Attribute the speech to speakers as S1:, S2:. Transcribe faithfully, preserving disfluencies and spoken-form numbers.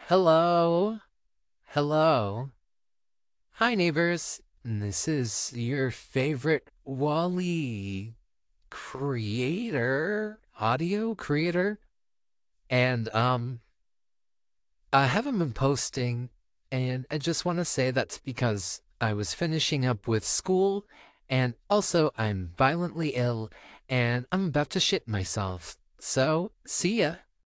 S1: Hello. Hello. Hi, neighbors. This is your favorite Wally creator, audio creator. And, um, I haven't been posting, and I just want to say that's because I was finishing up with school, and also I'm violently ill, and I'm about to shit myself. So, see ya.